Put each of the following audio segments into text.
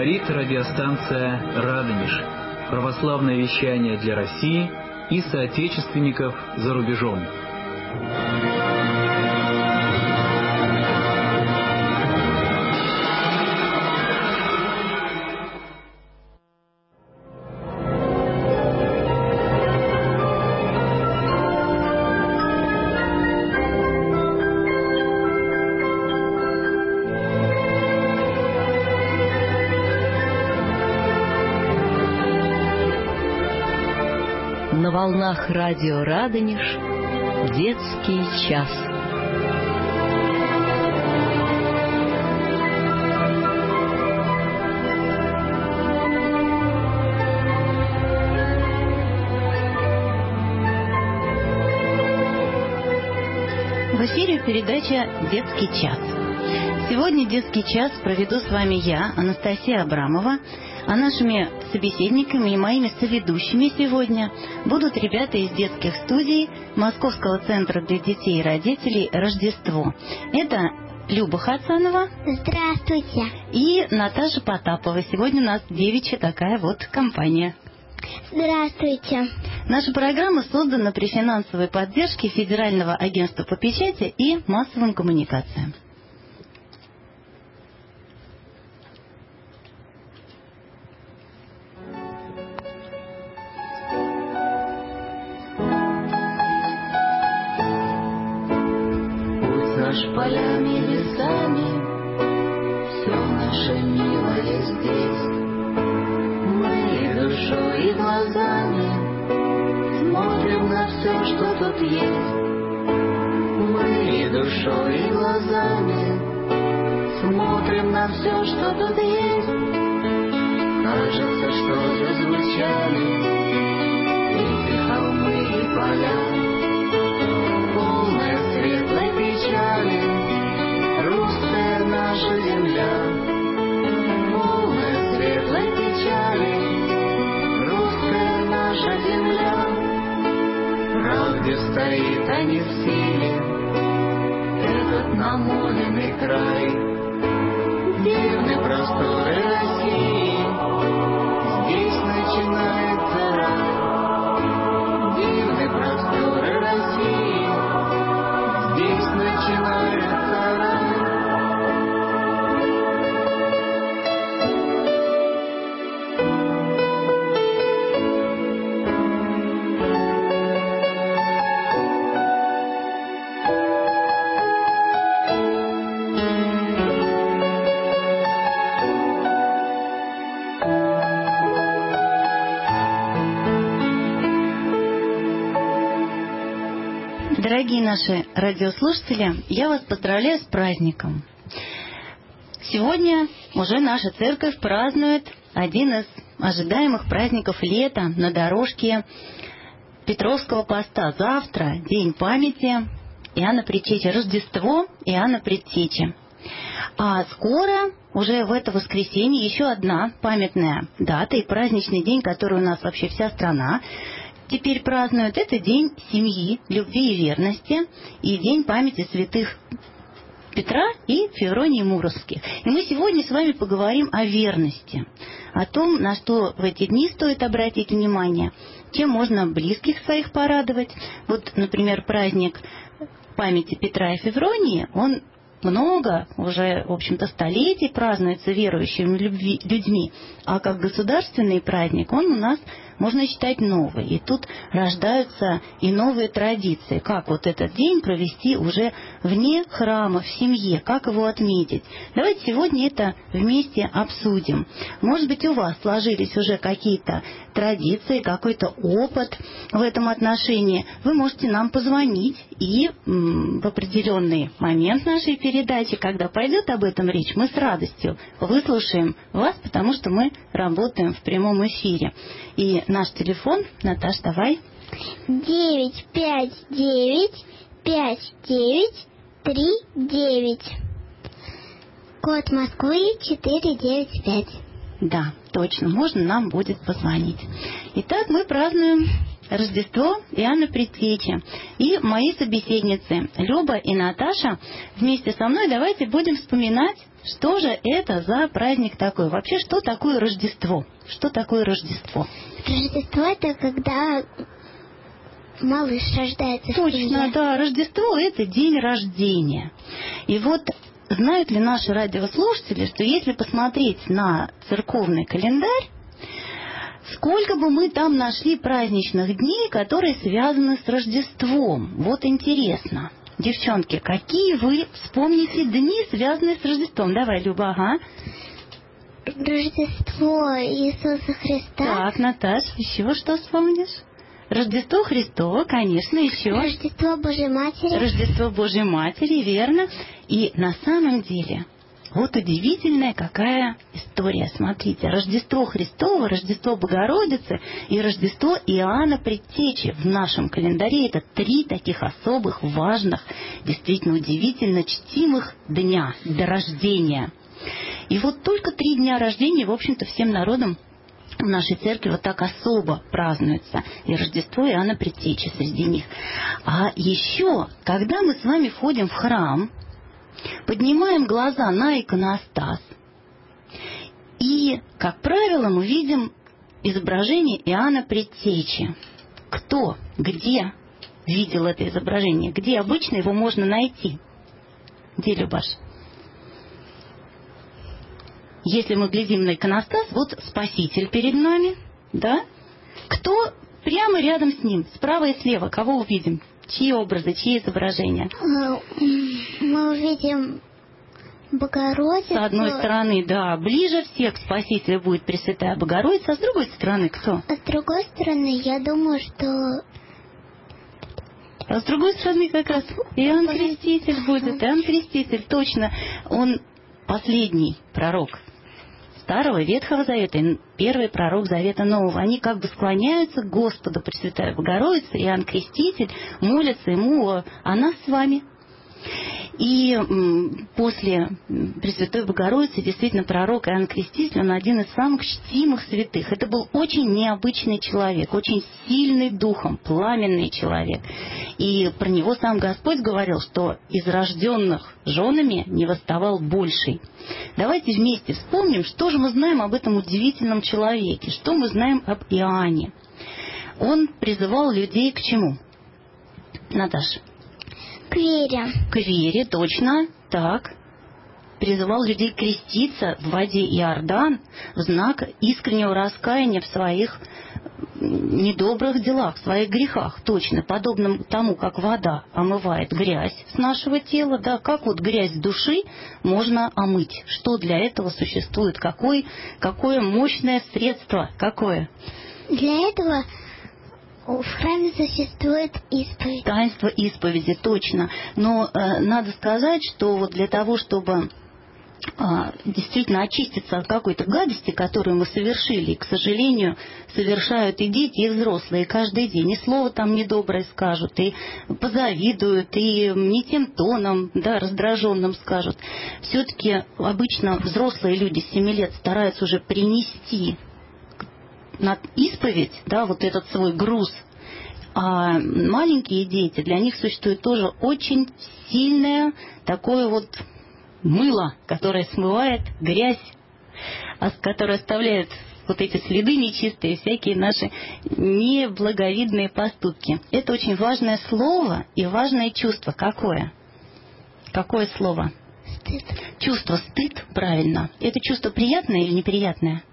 Говорит радиостанция «Радонеж». Православное вещание для России и соотечественников за рубежом. На волнах радио «Радонеж» детский час. В эфире передача «Детский час». Сегодня детский час проведу с вами я, Анастасия Абрамова, а нашими собеседниками и моими соведущими сегодня будут ребята из детских студий Московского центра для детей и родителей «Рождество». Это Люба Хасанова. Здравствуйте. И Наташа Потапова. Сегодня у нас девичья такая вот компания. Здравствуйте. Наша программа создана при финансовой поддержке Федерального агентства по печати и массовым коммуникациям. Полями, лесами, все наше милое здесь. Мы и душой, и глазами смотрим на все, что тут есть. Мы и душой, и глазами смотрим на все, что тут есть. Кажется, что зазвучали эти холмы и поля, полная светлой печали, русская наша земля. Полная светлой печали, русская наша земля. Правде стоит, а не в силе этот намоленный край. Дивны просторы России, здесь начинается рай. Дивны просторы России, здесь начинается рай. Дорогие наши радиослушатели, я вас поздравляю с праздником. Сегодня уже наша церковь празднует один из ожидаемых праздников лета на дорожке Петровского поста. Завтра День памяти Иоанна Предтечи, Рождество Иоанна Предтечи. А скоро, уже в это воскресенье, еще одна памятная дата и праздничный день, который у нас вообще вся страна теперь празднуют. Это День семьи, любви и верности и День памяти святых Петра и Февронии Муромских. И мы сегодня с вами поговорим о верности, о том, на что в эти дни стоит обратить внимание, чем можно близких своих порадовать. Вот, например, праздник памяти Петра и Февронии, он много, уже, в общем-то, столетий празднуется верующими людьми, а как государственный праздник он у нас, можно считать, новый. И тут рождаются и новые традиции, как вот этот день провести уже вне храма, в семье, как его отметить. Давайте сегодня это вместе обсудим. Может быть, у вас сложились уже какие-то традиции, какой-то опыт в этом отношении. Вы можете нам позвонить, и в определенный момент нашей передачи, когда пойдет об этом речь, мы с радостью выслушаем вас, потому что мы работаем в прямом эфире. И наш телефон, Наташ, давай. 959-5939. Код Москвы 495. Да, точно, можно нам будет позвонить. Итак, мы празднуем Рождество Иоанна Предтечи. И мои собеседницы Люба и Наташа вместе со мной давайте будем вспоминать, что же это за праздник такой. Вообще, что такое Рождество? Что такое Рождество? Рождество — это когда малыш рождается. Точно, да. Рождество — это день рождения. И вот знают ли наши радиослушатели, что если посмотреть на церковный календарь, сколько бы мы там нашли праздничных дней, которые связаны с Рождеством? Вот интересно. Девчонки, какие вы вспомните дни, связанные с Рождеством? Давай, Люба, ага. Рождество Иисуса Христа. Так, Наташ, еще что вспомнишь? Рождество Христово, конечно, еще. Рождество Божьей Матери. Рождество Божьей Матери, верно. И на самом деле, вот удивительная какая история. Смотрите, Рождество Христово, Рождество Богородицы и Рождество Иоанна Предтечи в нашем календаре. Это 3 таких особых, важных, действительно удивительно чтимых дня до рождения. И вот только 3 дня рождения, в общем-то, всем народам в нашей церкви вот так особо празднуется. И Рождество Иоанна Предтечи среди них. А еще, когда мы с вами входим в храм, поднимаем глаза на иконостас, и, как правило, мы видим изображение Иоанна Предтечи. Кто, где видел это изображение? Где обычно его можно найти? Где, Любаш? Если мы глядим на иконостас, вот Спаситель перед нами, да? Кто прямо рядом с ним, справа и слева, кого увидим? Чьи образы, чьи изображения? Мы увидим Богородицу. С одной стороны, да, ближе всех к Спасителю будет Пресвятая Богородица, а с другой стороны кто? А с другой стороны, я думаю, что... А с другой стороны как раз Иоанн Креститель будет. Иоанн Креститель, точно, он последний пророк Старого Ветхого Завета и первый пророк Завета Нового. Они как бы склоняются к Господу, Пресвятая Богородица, Иоанн Креститель, молятся ему о нас с вами. И после Пресвятой Богородицы действительно пророк Иоанн Креститель, он один из самых чтимых святых. Это был очень необычный человек, очень сильный духом, пламенный человек. И про него сам Господь говорил, что из рожденных женами не восставал больший. Давайте вместе вспомним, что же мы знаем об этом удивительном человеке, что мы знаем об Иоанне. Он призывал людей к чему? Наташа? К вере. К вере, точно. Так. Призывал людей креститься в воде Иордан в знак искреннего раскаяния в своих недобрых делах, в своих грехах. Точно. Подобно тому, как вода омывает грязь с нашего тела, да, как вот грязь души можно омыть. Что для этого существует? Какое мощное средство? Какое? Для этого... В храме существует исповедь. Таинство исповеди, точно. Но надо сказать, что вот для того, чтобы действительно очиститься от какой-то гадости, которую мы совершили, и, к сожалению, совершают и дети, и взрослые каждый день, и слово там недоброе скажут, и позавидуют, и не тем тоном, да, раздраженным скажут. Все-таки обычно взрослые люди с 7 лет стараются уже принести на исповедь, да, вот этот свой груз. А маленькие дети, для них существует тоже очень сильное такое вот мыло, которое смывает грязь, которое оставляет вот эти следы нечистые, всякие наши неблаговидные поступки. Это очень важное слово и важное чувство. Какое? Какое слово? Стыд. Чувство стыд, правильно. Это чувство приятное или неприятное?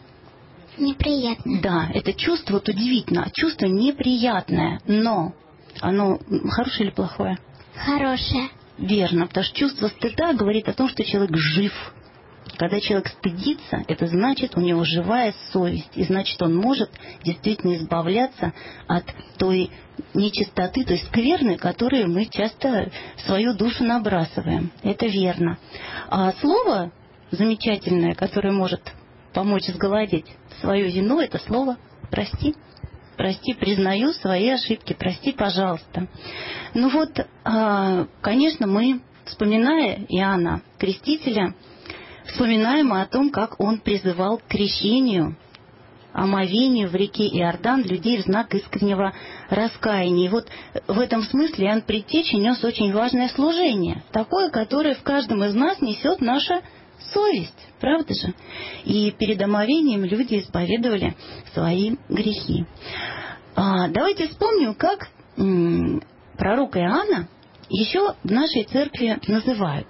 Неприятно. Да, это чувство вот удивительно, чувство неприятное, но оно хорошее или плохое? Хорошее. Верно, потому что чувство стыда говорит о том, что человек жив. Когда человек стыдится, это значит, у него живая совесть, и значит, он может действительно избавляться от той нечистоты, той скверны, которую мы часто в свою душу набрасываем. Это верно. А слово замечательное, которое может помочь сгладить свою вину, это слово «прости». Прости, признаю свои ошибки, прости, пожалуйста. Ну вот, конечно, мы, вспоминая Иоанна Крестителя, вспоминаем о том, как он призывал к крещению омовению в реке Иордан людей в знак искреннего раскаяния. И вот в этом смысле Иоанн Предтеча нес очень важное служение, такое, которое в каждом из нас несет наша совесть, правда же? И перед омовением люди исповедовали свои грехи. Давайте вспомним, как пророка Иоанна еще в нашей церкви называют.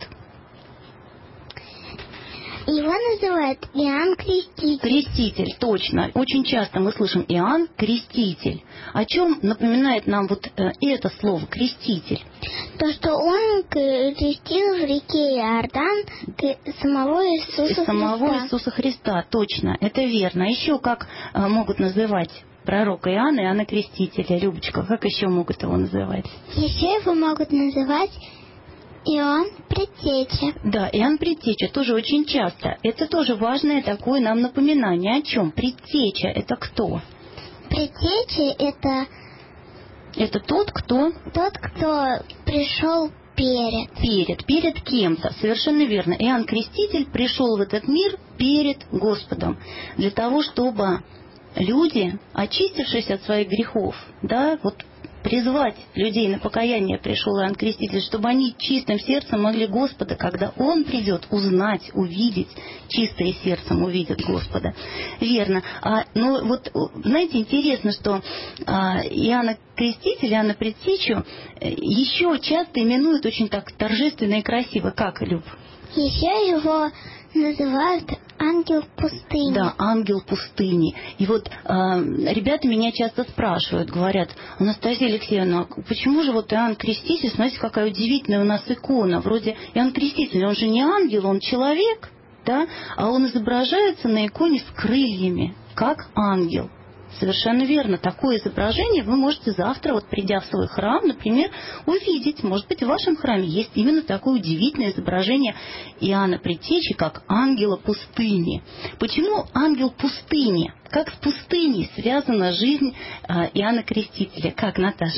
Его называют Иоанн Креститель. Креститель, точно. Очень часто мы слышим Иоанн Креститель. О чем напоминает нам вот это слово «креститель»? То, что он крестил в реке Иордан самого Иисуса Христа. Самого Иисуса Христа, точно, это верно. Еще как могут называть пророка Иоанна, Иоанна Крестителя? Любочка, как еще могут его называть? Еще его могут называть Иоанн Предтеча. Да, Иоанн Предтеча тоже очень часто. Это тоже важное такое нам напоминание. О чем? Предтеча — это кто? Предтеча — это тот, кто пришел перед кем-то. Совершенно верно. Иоанн Креститель пришел в этот мир перед Господом для того, чтобы люди, очистившись от своих грехов, да, вот призвать людей на покаяние пришел Иоанн Креститель, чтобы они чистым сердцем могли Господа, когда Он придет, узнать, увидеть, чистое сердцем увидят Господа. Верно. Но вот, знаете, интересно, что Иоанна Крестителя, Иоанна Предтечу еще часто именуют очень так торжественно и красиво. Как, Люб? Еще его называют ангел пустыни. Да, ангел пустыни. И вот ребята меня часто спрашивают, говорят: Анастасия Алексеевна, почему же вот Иоанн Креститель, смотрите, какая удивительная у нас икона. Вроде Иоанн Креститель, он же не ангел, он человек, да? А он изображается на иконе с крыльями, как ангел. Совершенно верно. Такое изображение вы можете завтра, вот придя в свой храм, например, увидеть. Может быть, в вашем храме есть именно такое удивительное изображение Иоанна Предтечи, как ангела пустыни. Почему ангел пустыни? Как с пустыней связана жизнь Иоанна Крестителя? Как, Наташ?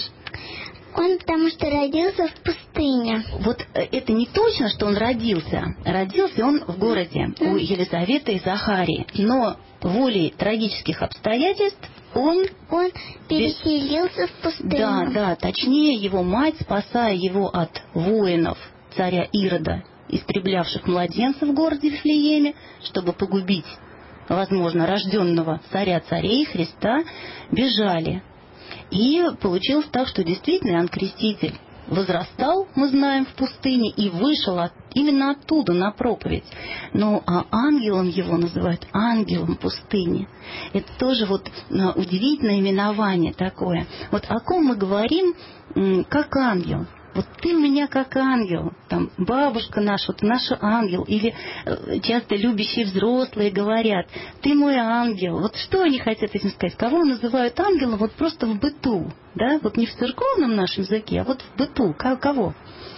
Он потому что родился в пустыне. Вот это не точно, что он родился. Родился он в городе у Елизаветы и Захарии. Но волей трагических обстоятельств он переселился в пустыню. Да, точнее, его мать, спасая его от воинов царя Ирода, истреблявших младенцев в городе Вифлееме, чтобы погубить, возможно, рожденного царя царей Христа, бежали. И получилось так, что действительно Иоанн Креститель возрастал, мы знаем, в пустыне и вышел именно оттуда на проповедь. Но ангелом его называют ангелом пустыни. Это тоже вот удивительное именование такое. Вот о ком мы говорим как ангел. Вот ты у меня как ангел, там бабушка наша, вот наш ангел, или часто любящие взрослые говорят: ты мой ангел. Вот что они хотят этим сказать? Кого называют ангелом вот просто в быту, да? Вот не в церковном нашем языке, а вот в быту. Кого?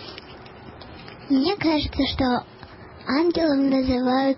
Мне кажется, что ангелом называют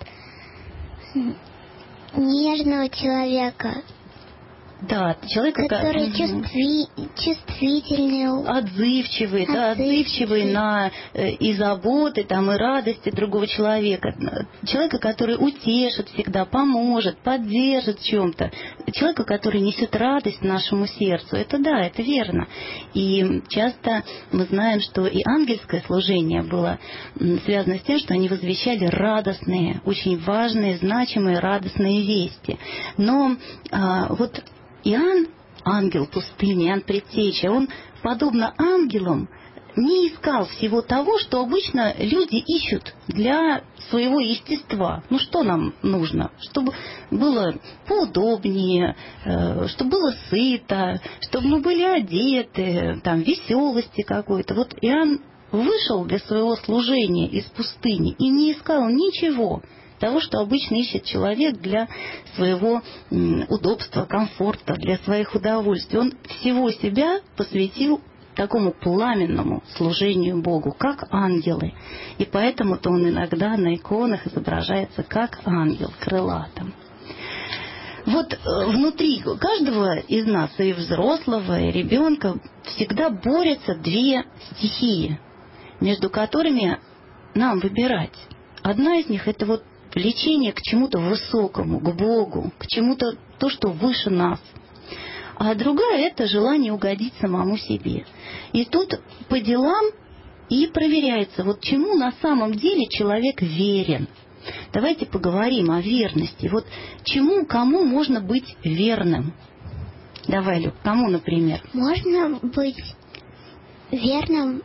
нежного человека. Да, человека, который чувствительный, отзывчивый на и заботы, там, и радости другого человека. Человека, который утешит всегда, поможет, поддержит в чем-то. Человека, который несет радость нашему сердцу. Это да, это верно. И часто мы знаем, что и ангельское служение было связано с тем, что они возвещали радостные, очень важные, значимые, радостные вести. Но вот Иоанн, ангел пустыни, Иоанн Предтеча, он, подобно ангелам, не искал всего того, что обычно люди ищут для своего естества. Ну, что нам нужно? Чтобы было поудобнее, чтобы было сыто, чтобы мы были одеты, там, веселости какой-то. Вот Иоанн вышел для своего служения из пустыни и не искал ничего того, что обычно ищет человек для своего удобства, комфорта, для своих удовольствий. Он всего себя посвятил такому пламенному служению Богу, как ангелы. И поэтому-то он иногда на иконах изображается как ангел, крылатым. Вот внутри каждого из нас, и взрослого, и ребенка, всегда борются две стихии, между которыми нам выбирать. Одна из них — это вот влечение к чему-то высокому, к Богу, к чему-то, то, что выше нас. А другая – это желание угодить самому себе. И тут по делам и проверяется, вот чему на самом деле человек верен. Давайте поговорим о верности. Вот чему, кому можно быть верным? Давай, Люб, кому, например? Можно быть верным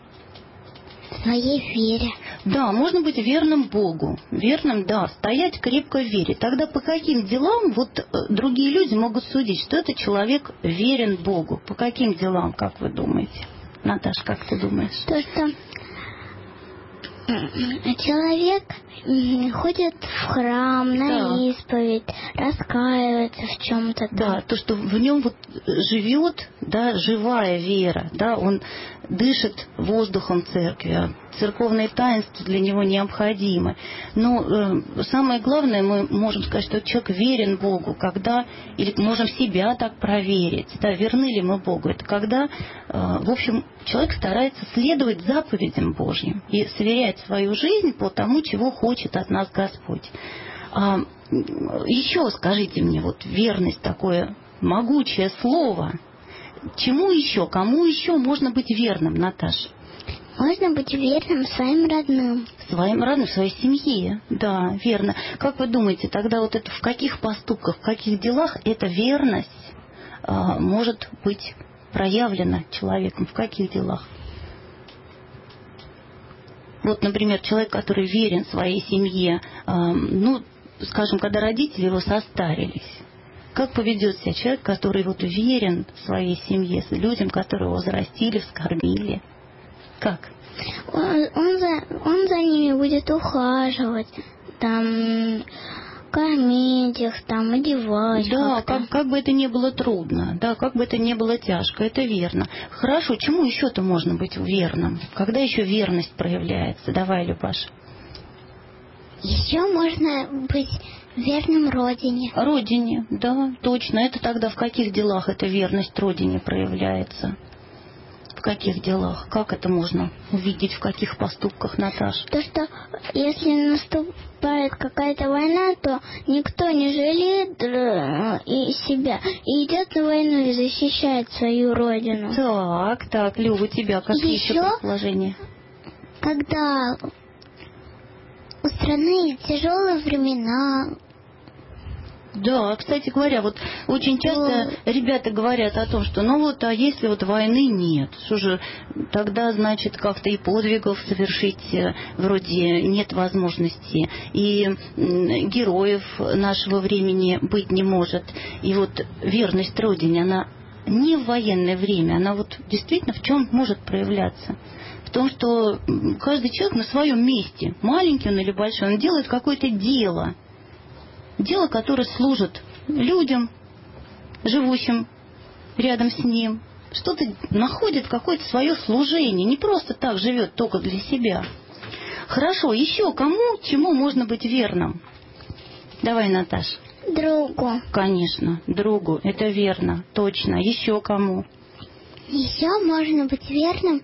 своей вере. Да, можно быть верным Богу. Верным, да, стоять крепко в вере. Тогда по каким делам вот другие люди могут судить, что этот человек верен Богу? По каким делам, как вы думаете? Наташа, как ты думаешь? То, что человек ходит в храм, на исповедь, раскаивается в чем-то. Да, то, что в нем вот живет, да, живая вера, да, он дышит воздухом церкви, церковные таинства для него необходимы. Но самое главное, мы можем сказать, что человек верен Богу, когда, или можем себя так проверить, да, верны ли мы Богу. Это когда, в общем, человек старается следовать заповедям Божьим и сверять свою жизнь по тому, чего хочет от нас Господь. Еще скажите мне, вот верность, такое могучее слово, чему еще, кому еще можно быть верным, Наташа? Можно быть верным своим родным. Своим родным, своей семье, да, верно. Как вы думаете, тогда вот это в каких поступках, в каких делах эта верность может быть проявлена человеком, в каких делах? Вот, например, человек, который верен своей семье, ну, скажем, когда родители его состарились, как поведет себя человек, который вот верен своей семье, людям, которые его взрастили, вскормили? Как? Он за ними будет ухаживать, там, кормить их, там, одевать. Да, как бы это ни было трудно, да, как бы это ни было тяжко, это верно. Хорошо, чему еще-то можно быть верным? Когда еще верность проявляется? Давай, Любаша. Еще можно быть верным Родине. Родине, да, точно. Это тогда в каких делах эта верность Родине проявляется? В каких делах? Как это можно увидеть? В каких поступках, Наташа? То, что если наступает какая-то война, то никто не жалеет и себя. И идет на войну и защищает свою родину. Так, Люба, у тебя какие еще предположения? Когда у страны тяжелые времена. Да, кстати говоря, вот очень часто ребята говорят о том, что ну вот, а если вот войны нет, что же тогда, значит, как-то и подвигов совершить вроде нет возможности, и героев нашего времени быть не может. И вот верность Родине, она не в военное время, она вот действительно в чем может проявляться? В том, что каждый человек на своем месте, маленький он или большой, он делает какое-то дело, которое служит людям, живущим рядом с ним. Что-то находит какое-то свое служение, не просто так живет только для себя. Хорошо, еще кому, чему можно быть верным? Давай, Наташа. Другу. Конечно, другу, это верно, точно. Еще кому? Еще можно быть верным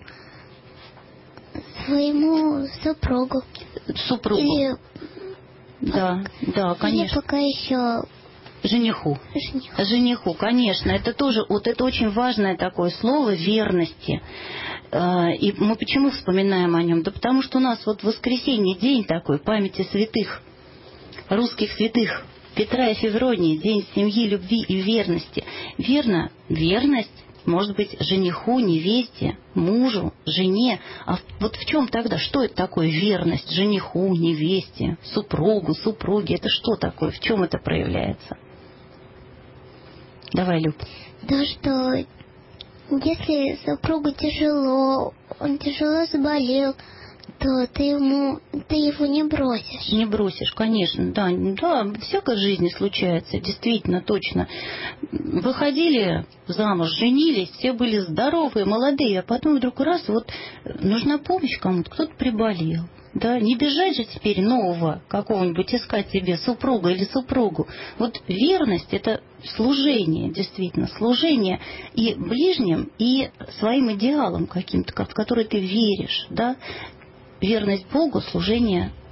своему супругу. Супругу. Да, конечно. Или пока еще... Жениху, конечно. Это тоже, вот это очень важное такое слово верности. И мы почему вспоминаем о нем? Да потому что у нас вот воскресенье день такой, памяти святых, русских святых, Петра и Февронии, день семьи, любви и верности. Верно, верность может быть жениху, невесте, мужу, жене. А вот в чем тогда? Что это такое верность жениху, невесте, супругу, супруге? Это что такое? В чем это проявляется? Давай, Люб. То, что если супругу тяжело, он тяжело заболел, то ты его не бросишь. Не бросишь, конечно, да, всякое в жизни случается, действительно, точно. Выходили замуж, женились, все были здоровые, молодые, а потом вдруг раз, вот нужна помощь кому-то, кто-то приболел. Да, не бежать же теперь нового какого-нибудь искать себе супруга или супругу. Вот верность – это служение, действительно, служение и ближним, и своим идеалам каким-то, в которые ты веришь, да. Верность Богу, служение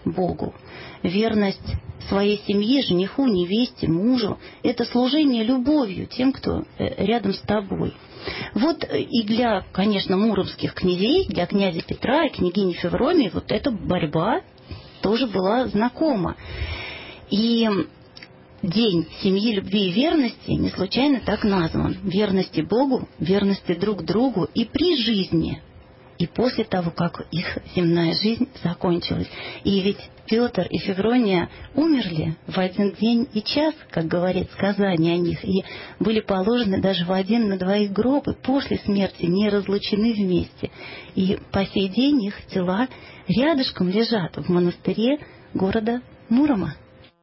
Богу, верность своей семье, жениху, невесте, мужу – это служение любовью тем, кто рядом с тобой. Вот и для, конечно, муромских князей, для князя Петра и княгини Февронии вот эта борьба тоже была знакома. И День семьи, любви и верности не случайно так назван. Верности Богу, верности друг другу и при жизни, и после того, как их земная жизнь закончилась. И ведь Петр и Феврония умерли в один день и час, как говорит сказание о них, и были положены даже в один на двоих гроб, и после смерти не разлучены вместе. И по сей день их тела рядышком лежат в монастыре города Мурома.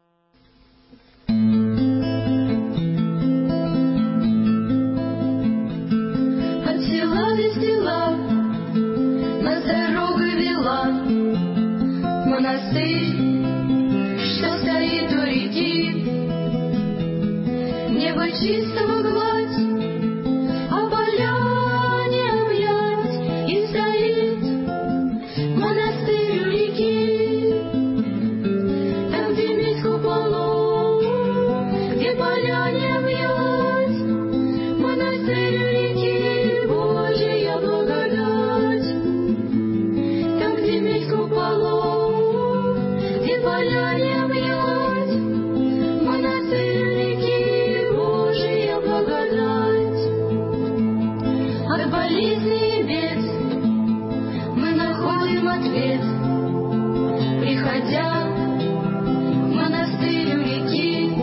От села до села нас дорога вела в монастырь, что стоит у реки. Небо чистого гладь, а поля не объять, и стоит монастырь у реки. Там, где медь куполов, где поля не объять, монастырь у реки, Божия благодать. Там, где медь куполов, где поля не объять, монастырь у реки, Божия благодать. От болезней и бед мы находим ответ, приходя в монастырь у реки.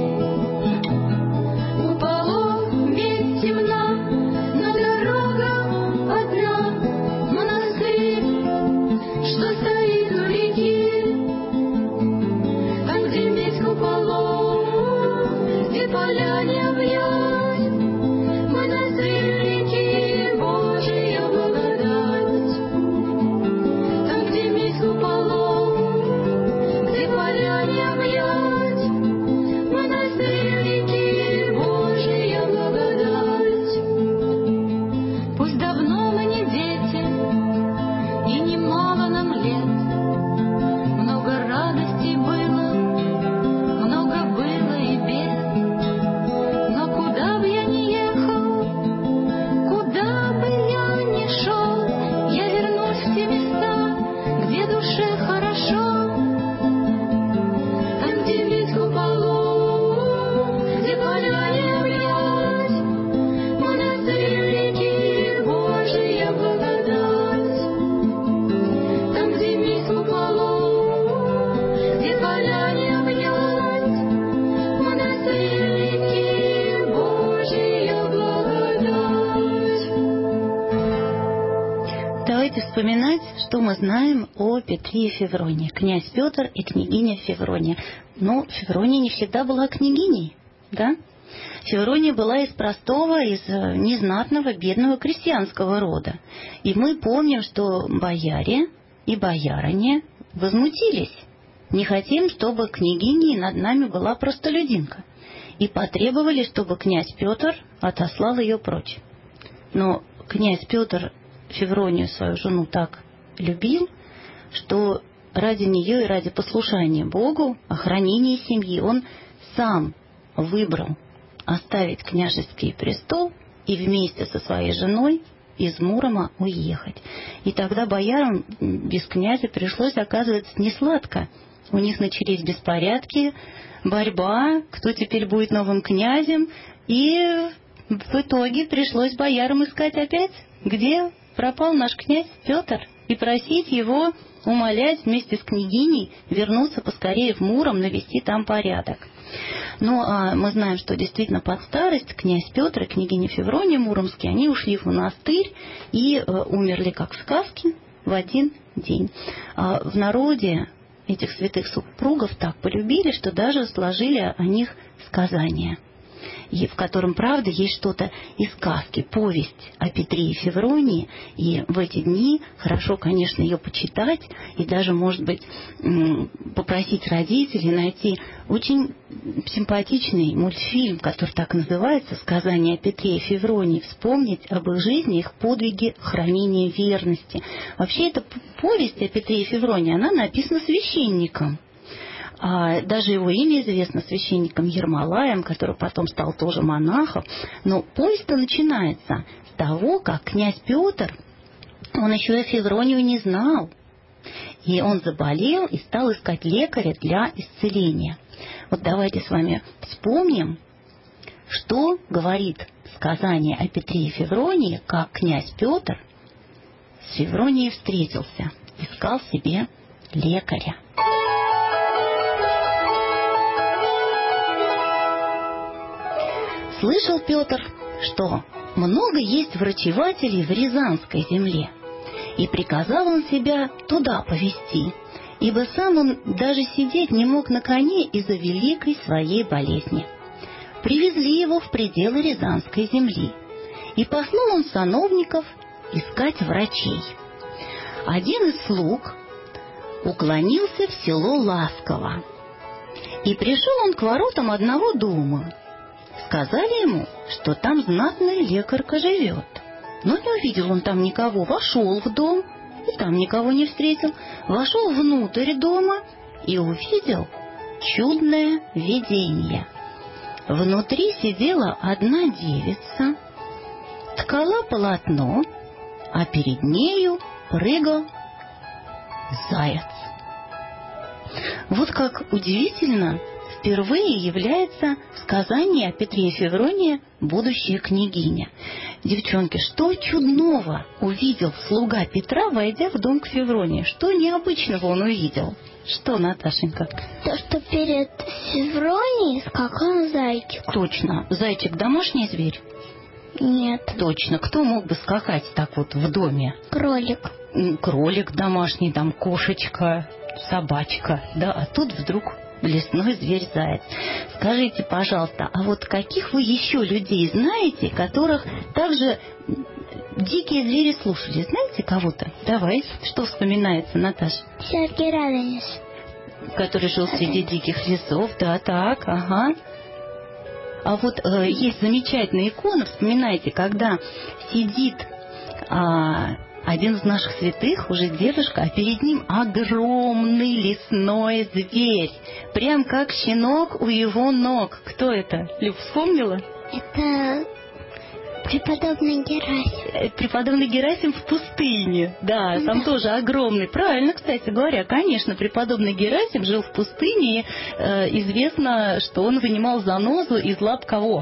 У полов медь темна, но дорога одна, монастырь, что стоит у реки. Там, где медь куполов, где поля не объять, монастырь у реки, Божия благодать. Там, где медь куполов, где поля не объять, монастырь у реки, Божия благодать. Пусть давно мы не дети, и немало нам лет, много радостей было, много было и бед. Но куда бы я ни ехал, куда бы я ни шел, я вернусь в те места, где душе хорошо. Там, где медь куполов, где поля не объять, монастырь у реки, Божия благодать. Там, где медь куполов, где поля не объять, монастырь у реки, Божия благодать. Давайте вспоминать, что мы знаем о Петре и Февронии. Князь Петр и княгиня Феврония. Но Феврония не всегда была княгиней, да? Феврония была из простого, из незнатного, бедного крестьянского рода. И мы помним, что бояре и боярыня возмутились. Не хотим, чтобы княгиней над нами была простолюдинка. И потребовали, чтобы князь Петр отослал ее прочь. Но князь Петр Февронию, свою жену, так любил, что ради нее и ради послушания Богу, охранения семьи, он сам выбрал оставить княжеский престол и вместе со своей женой из Мурома уехать. И тогда боярам без князя пришлось, оказывается, несладко. У них начались беспорядки, борьба, кто теперь будет новым князем, и в итоге пришлось боярам искать опять, где пропал наш князь Петр, и просить его, умолять вместе с княгиней вернуться поскорее в Муром, навести там порядок. Ну, а мы знаем, что действительно под старость князь Петр и княгиня Феврония Муромские, они ушли в монастырь и умерли, как в сказке, в один день. А в народе этих святых супругов так полюбили, что даже сложили о них сказания. и в котором, правда, есть что-то из сказки, повесть о Петре и Февронии. И в эти дни хорошо, конечно, ее почитать и даже, может быть, попросить родителей найти очень симпатичный мультфильм, который так и называется «Сказание о Петре и Февронии», вспомнить об их жизни, их подвиге хранения верности. Вообще, эта повесть о Петре и Февронии, она написана священником. Даже его имя известно, священником Ермолаем, который потом стал тоже монахом. Но повесть-то начинается с того, как князь Петр, он еще и Февронию не знал. И он заболел и стал искать лекаря для исцеления. Вот давайте с вами вспомним, что говорит сказание о Петре и Февронии, как князь Петр с Февронией встретился, искал себе лекаря. Слышал Петр, что много есть врачевателей в Рязанской земле, и приказал он себя туда повести, ибо сам он даже сидеть не мог на коне из-за великой своей болезни. Привезли его в пределы Рязанской земли, и послал он сановников искать врачей. Один из слуг уклонился в село Ласково, и пришел он к воротам одного дома. Сказали ему, что там знатная лекарка живет. Но не увидел он там никого. Вошел в дом, и там никого не встретил. Вошел внутрь дома и увидел чудное видение. Внутри сидела одна девица, ткала полотно, а перед нею прыгал заяц. Вот как удивительно впервые является сказание о Петре и Февронии будущая княгиня. Девчонки, что чудного увидел слуга Петра, войдя в дом к Февронии? Что необычного он увидел? Что, Наташенька? То, что перед Февронией скакал зайчик. Точно. Зайчик домашний зверь? Нет. Точно. Кто мог бы скакать так вот в доме? Кролик. Кролик домашний, там кошечка, собачка. Да, а тут вдруг лесной зверь-заяц. Скажите, пожалуйста, а вот каких вы еще людей знаете, которых также дикие звери слушали? Знаете кого-то? Давай, что вспоминается, Наташа? Сергий Радонеж. Который жил среди диких лесов, да, так, ага. А вот есть замечательная икона, вспоминайте, когда сидит один из наших святых, уже дедушка, а перед ним огромный лесной зверь. Прям как щенок у его ног. Кто это? Люб, вспомнила? Это преподобный Герасим. Преподобный Герасим в пустыне. Да, там тоже огромный. Правильно, кстати говоря, конечно, преподобный Герасим жил в пустыне. И известно, что он вынимал занозу из лап кого?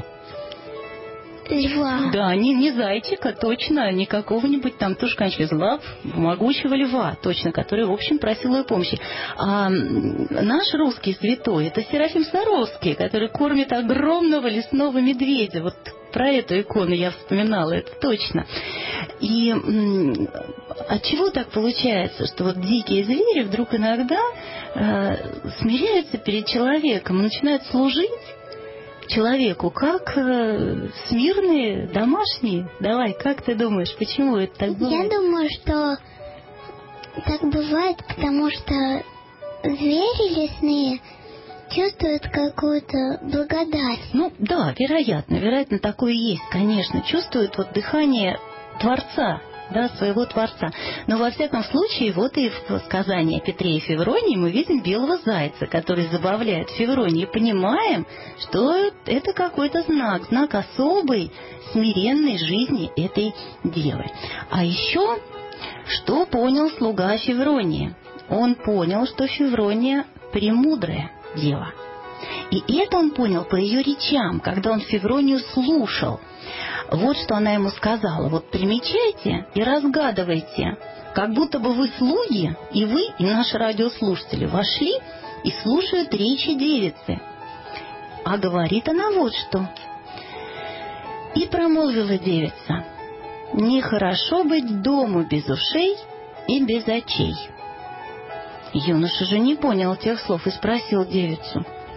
Льва. Да, не зайчика, точно, не какого-нибудь там тоже, конечно, из лап могучего льва, точно, который, в общем, просил ее помощи. А наш русский святой — это Серафим Саровский, который кормит огромного лесного медведя. Вот про эту икону я вспоминала, это точно. И отчего так получается, что вот дикие звери вдруг иногда смиряются перед человеком и начинают служить человеку, как смирные, домашние? Давай, как ты думаешь, почему это так бывает? Я думаю, что так бывает, потому что звери лесные чувствуют какую-то благодать. Ну, да, вероятно, такое и есть, конечно. Чувствуют вот дыхание Творца, да, своего Творца. Но во всяком случае, вот и в сказании о Петре и Февронии мы видим белого зайца, который забавляет Февронию, и понимаем, что это какой-то знак особой, смиренной жизни этой девы. А еще, что понял слуга Февронии? Он понял, что Феврония премудрая дева. И это он понял по ее речам, когда он Февронию слушал. Вот что она ему сказала. Вот примечайте и разгадывайте, как будто бы вы слуги, и вы, и наши радиослушатели вошли и слушают речи девицы. А говорит она вот что. И промолвила девица: «Нехорошо быть дому без ушей и без очей». Юноша же не понял тех слов и спросил девицу: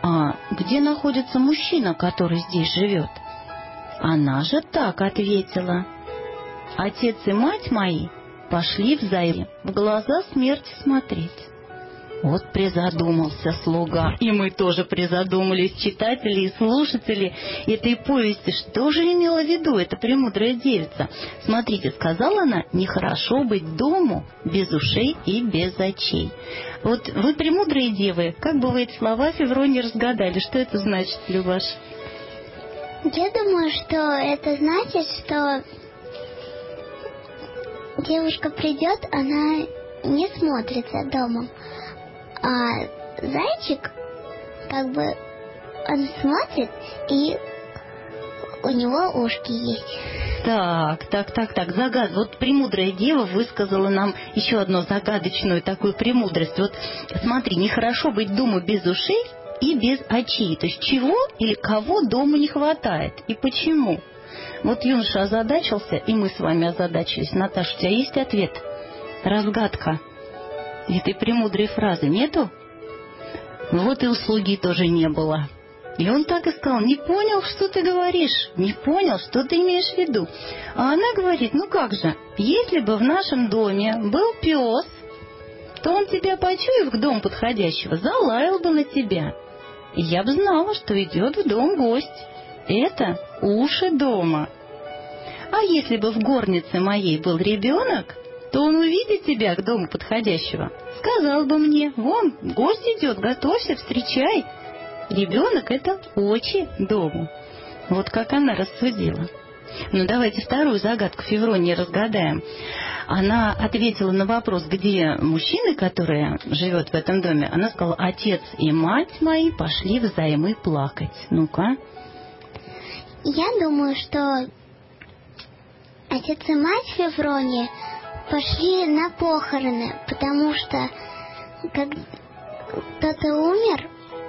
а где находится мужчина, который здесь живет? Она же так ответила: отец и мать мои пошли в глаза смерти смотреть. Вот призадумался слуга, и мы тоже призадумались, читатели и слушатели этой повести, что же имела в виду эта премудрая девица. Смотрите, сказала она: нехорошо быть дому без ушей и без очей. Вот вы, премудрые девы, как бы вы эти слова Февронии разгадали? Что это значит, Любаш? Я думаю, что это значит, что девушка придет, она не смотрит за домом. А зайчик, как бы, он смотрит, и у него ушки есть. Так. Вот премудрая дева высказала нам еще одну загадочную такую премудрость. Вот смотри, нехорошо быть дому без ушей и без очей. То есть чего или кого дому не хватает и почему? Вот юноша озадачился, и мы с вами озадачились. Наташа, у тебя есть ответ? Разгадка этой премудрой фразы нету? Вот и у слуги тоже не было. И он так и сказал: не понял, что ты говоришь, не понял, что ты имеешь в виду. А она говорит: ну как же, если бы в нашем доме был пес, то он тебя, почуяв к дому подходящего, залаял бы на тебя. И я бы знала, что идет в дом гость. Это уши дома. А если бы в горнице моей был ребенок, то он, увидит тебя к дому подходящего, сказал бы мне: вон, гость идет, готовься, встречай. Ребенок — это очи дому. Вот как она рассудила. Ну, давайте вторую загадку Февронии разгадаем. Она ответила на вопрос, где мужчина, который живет в этом доме. Она сказала: отец и мать мои пошли взаймы плакать. Ну-ка. Я думаю, что отец и мать Февронии пошли на похороны, потому что когда кто-то умер,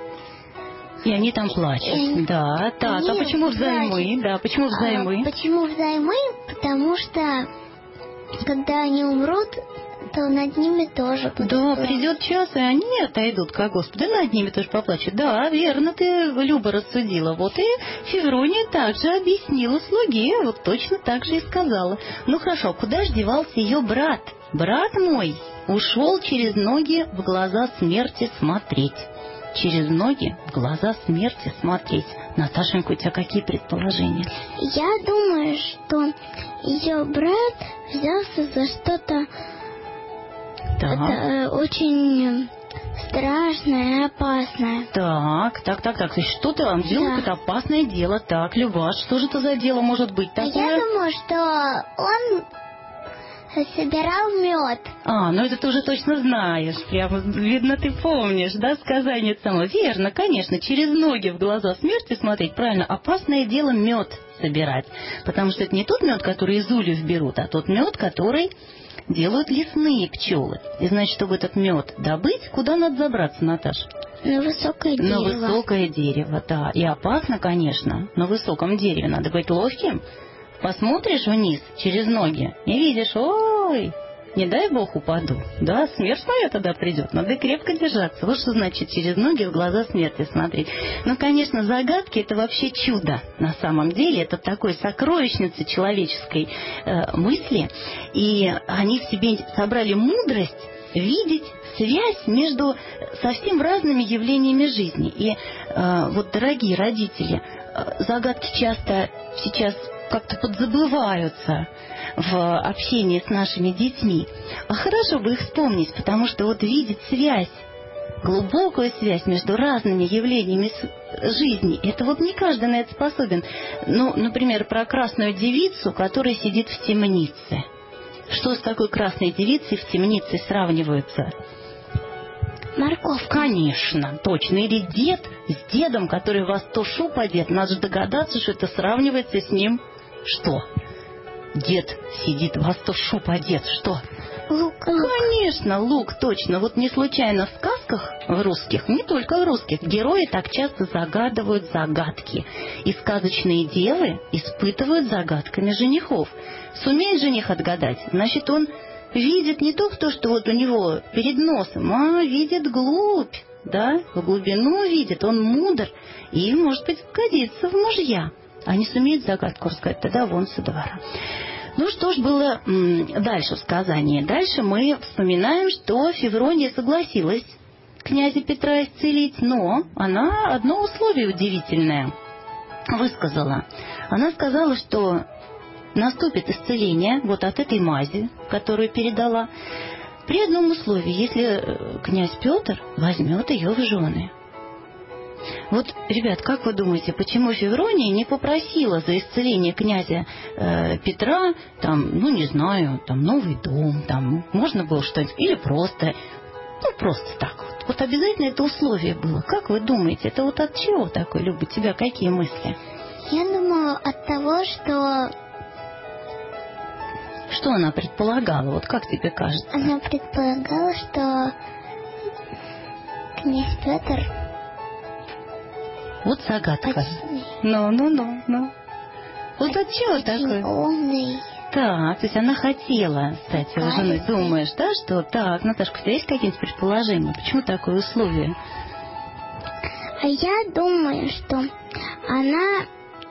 и они там плачут. Да, так. А почему взаймы? Да, почему взаймы? Почему взаймы? Потому что когда они умрут, то над ними тоже будут. Да, придет час, и они отойдут ко Господу, и над ними тоже поплачут. Да, верно, ты, Люба, рассудила. Вот и Феврония также объяснила слуге, вот точно так же и сказала. Ну хорошо, куда ж девался ее брат? Брат мой ушел через ноги в глаза смерти смотреть. Через ноги в глаза смерти смотреть. Наташенька, у тебя какие предположения? Я думаю, что ее брат взялся за что-то это очень страшное и опасное. Так. То есть что-то он делал, какое-то опасное дело. Так, Любаш, что же это за дело может быть такое? Я думаю, что он собирал мед. Ну это ты уже точно знаешь. Прямо видно, ты помнишь, да, сказание само. Верно, конечно, через ноги в глаза смерти смотреть. Правильно, опасное дело мед собирать. Потому что это не тот мед, который из ульев берут, а тот мед, который делают лесные пчелы. И значит, чтобы этот мед добыть, куда надо забраться, Наташа? На высокое дерево. На высокое дерево, да. И опасно, конечно. На высоком дереве надо быть ловким. Посмотришь вниз через ноги и видишь: ой, не дай бог упаду. Да, смерть моя тогда придет. Надо крепко держаться. Вот что значит через ноги в глаза смерти смотреть. Ну, конечно, загадки — это вообще чудо. На самом деле это такой сокровищница человеческой мысли. И они в себе собрали мудрость видеть связь между совсем разными явлениями жизни. И вот, дорогие родители, загадки часто сейчас как-то подзабываются в общении с нашими детьми. А хорошо бы их вспомнить, потому что вот видеть связь, глубокую связь между разными явлениями жизни, это вот не каждый на это способен. Ну, например, про красную девицу, которая сидит в темнице. Что с такой красной девицей в темнице сравниваются? Морковка. Конечно, точно. Или дед с дедом, который во 100 шуб одет. Надо же догадаться, что это сравнивается с ним. Что? Дед сидит во 100 шуб одет. Что? Лук. Конечно, лук, точно. Вот не случайно в сказках в русских, не только в русских, герои так часто загадывают загадки. И сказочные девы испытывают загадками женихов. Сумеет жених отгадать, значит, он видит не только то, что вот у него перед носом, а видит глубь да, в глубину видит, он мудр и, может быть, годится в мужья. А не сумеет загадку рассказать, тогда вон со двора. Ну, что ж было дальше в сказании? Дальше мы вспоминаем, что Феврония согласилась князя Петра исцелить, но она одно условие удивительное высказала. Она сказала, что наступит исцеление вот от этой мази, которую передала, при одном условии, если князь Петр возьмет ее в жены. Вот, ребят, как вы думаете, почему Феврония не попросила за исцеление князя Петра, там, ну, не знаю, там, новый дом, там, можно было что-нибудь, или просто, ну, просто так вот. Вот обязательно это условие было. Как вы думаете, это вот от чего такое, Люба, у тебя какие мысли? Я думаю, от того, что... Что она предполагала, вот как тебе кажется? Она предполагала, что князь Петр... Вот загадка. Очень, Ну. Вот от чего очень такое? умный. Так, то есть она хотела стать его женой. Думаешь, да, что? Так, Наташка, у тебя есть какие-нибудь предположения? Почему такое условие? А я думаю, что она...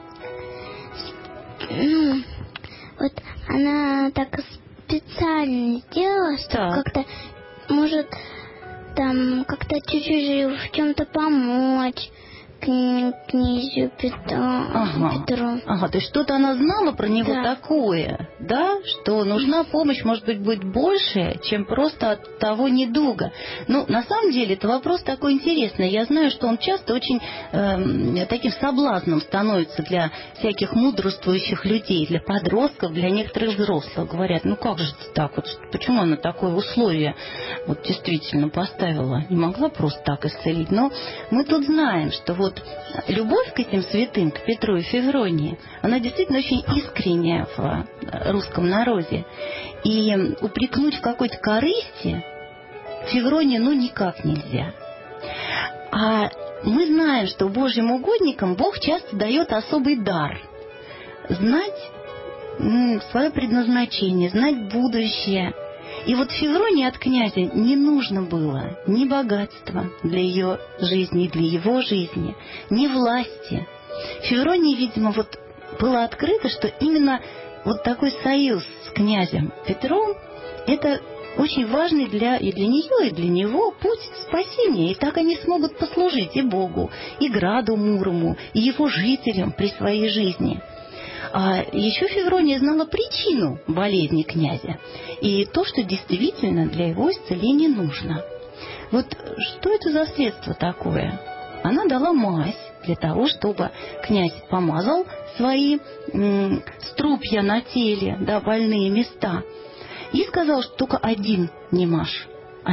Ну, вот она так специально сделала, что Так. как-то, может, там как-то чуть-чуть в чем-то помочь князю Петру. Ага, то есть что-то она знала про него такое, да, что нужна помощь, может быть, будет больше, чем просто от того недуга. Ну, на самом деле, это вопрос такой интересный. Я знаю, что он часто очень таким соблазном становится для всяких мудрствующих людей, для подростков, для некоторых взрослых. Говорят, ну как же это так, вот почему она такое условие вот действительно поставила? Не могла просто так исцелить. Но мы тут знаем, что вот любовь к этим святым, к Петру и Февронии, она действительно очень искренняя в русском народе. И упрекнуть в какой-то корысти Февронию никак нельзя. А мы знаем, что Божьим угодникам Бог часто дает особый дар. Знать свое предназначение, знать будущее. И вот Февронии от князя не нужно было ни богатства для ее жизни, для его жизни, ни власти. Февронии, видимо, вот было открыто, что именно вот такой союз с князем Петром – это очень важный и для нее, и для него путь спасения. И так они смогут послужить и Богу, и граду Мурому, и его жителям при своей жизни. А еще Феврония знала причину болезни князя и то, что действительно для его исцеления нужно. Вот что это за средство такое? Она дала мазь для того, чтобы князь помазал свои струпья на теле, да, больные места, и сказал, что только один не мажь.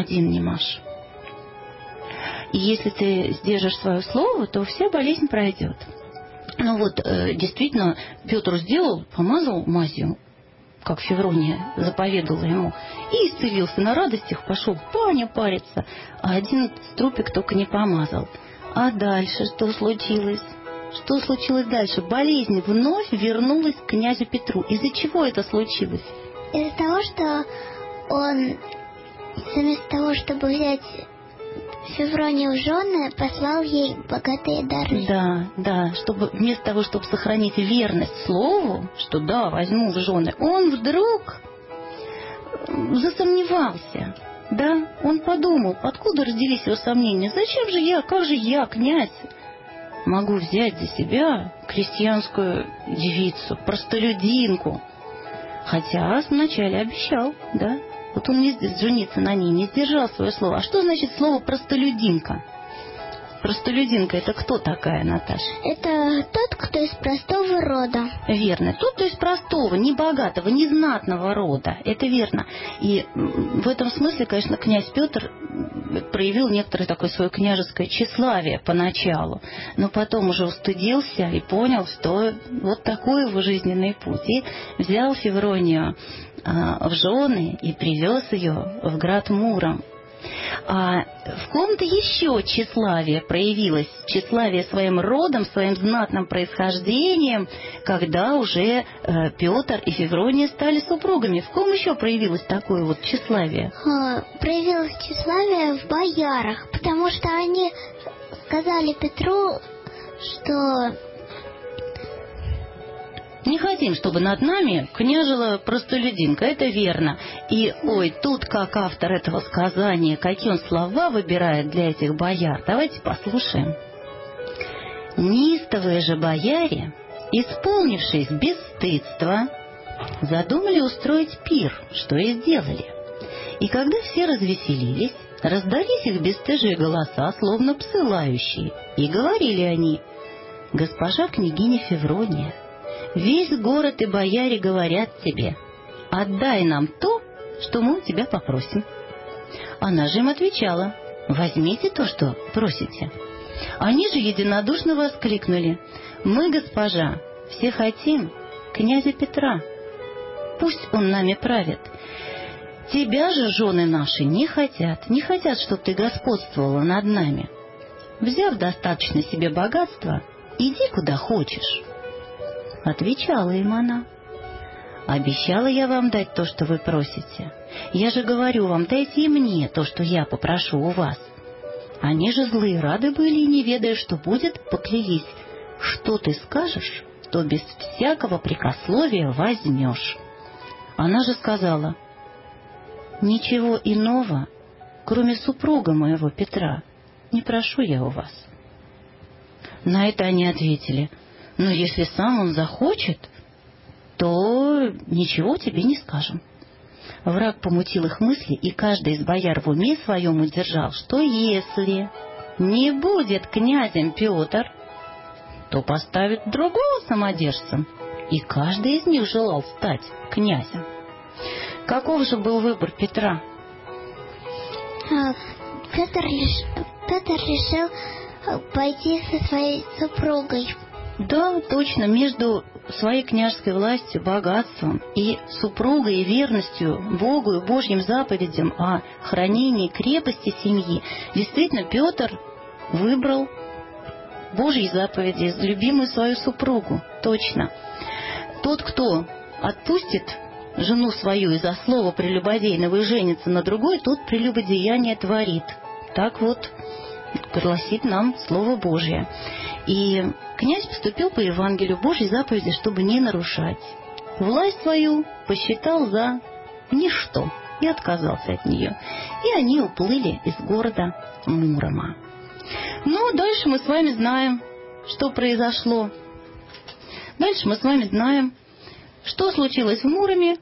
И если ты сдержишь свое слово, то вся болезнь пройдет. Ну вот, действительно, Петр сделал, помазал мазью, как Феврония заповедала ему, и исцелился. На радостях пошел в баню париться, а один струпик только не помазал. А дальше что случилось? Что случилось дальше? Болезнь вновь вернулась к князю Петру. Из-за чего это случилось? Из-за того, что он вместо того, чтобы взять Февронию в жены, послал ей богатые дары. Да, чтобы вместо того, чтобы сохранить верность слову, что да, возьму в жены, он вдруг засомневался. Да, он подумал, откуда родились его сомнения. Зачем же я, как же я, князь, могу взять за себя крестьянскую девицу, простолюдинку? Хотя вначале обещал, да. Вот он не жениться на ней, не сдержал свое слово. А что значит слово «простолюдинка»? Простолюдинка — это кто такая, Наташа? Это тот, кто из простого рода. Верно. Тот, кто из простого, не богатого, не знатного рода. Это верно. И в этом смысле, конечно, князь Петр проявил некоторое такое свое княжеское тщеславие поначалу. Но потом уже устыдился и понял, что вот такой его жизненный путь. И взял Февронию в жены и привез ее в град Муром. А в ком-то еще тщеславие проявилось, тщеславие своим родом, своим знатным происхождением, когда уже Петр и Феврония стали супругами. В ком еще проявилось такое вот тщеславие? Проявилось тщеславие в боярах, потому что они сказали Петру, что не хотим, чтобы над нами княжила простолюдинка, это верно. И, ой, тут как автор этого сказания, какие он слова выбирает для этих бояр. Давайте послушаем. «Неистовые же бояре, исполнившись бесстыдства, задумали устроить пир, что и сделали. И когда все развеселились, раздались их бесстыжие голоса, словно псы лающие, и говорили они: «Госпожа княгиня Феврония, весь город и бояре говорят тебе: отдай нам то, что мы у тебя попросим». Она же им отвечала: возьмите то, что просите. Они же единодушно воскликнули: мы, госпожа, все хотим князя Петра, пусть он нами правит. Тебя же жены наши не хотят, чтоб ты господствовала над нами. Взяв достаточно себе богатства, иди куда хочешь. Отвечала им она: обещала я вам дать то, что вы просите. Я же говорю вам, дайте и мне то, что я попрошу у вас. Они же злые рады были, и, не ведая, что будет, поклялись: что ты скажешь, то без всякого прекословия возьмешь. Она же сказала: ничего иного, кроме супруга моего Петра, не прошу я у вас. На это они ответили: но если сам он захочет, то ничего тебе не скажем. Враг помутил их мысли, и каждый из бояр в уме своем удержал, что если не будет князем Петр, то поставит другого самодержцем, и каждый из них желал стать князем. Каков же был выбор Петра? Петр решил пойти со своей супругой. Да, точно, между своей княжеской властью, богатством и супругой, и верностью Богу и Божьим заповедям о хранении крепости семьи, действительно Петр выбрал Божьи заповеди, любимую свою супругу. Точно. Тот, кто отпустит жену свою из-за слова прелюбодейного и женится на другой, тот прелюбодеяние творит. Так вот гласит нам Слово Божие. И князь поступил по Евангелию, Божьей заповеди, чтобы не нарушать. Власть свою посчитал за ничто и отказался от нее. И они уплыли из города Мурома. Ну, дальше мы с вами знаем, что произошло. Дальше мы с вами знаем, что случилось в Муроме.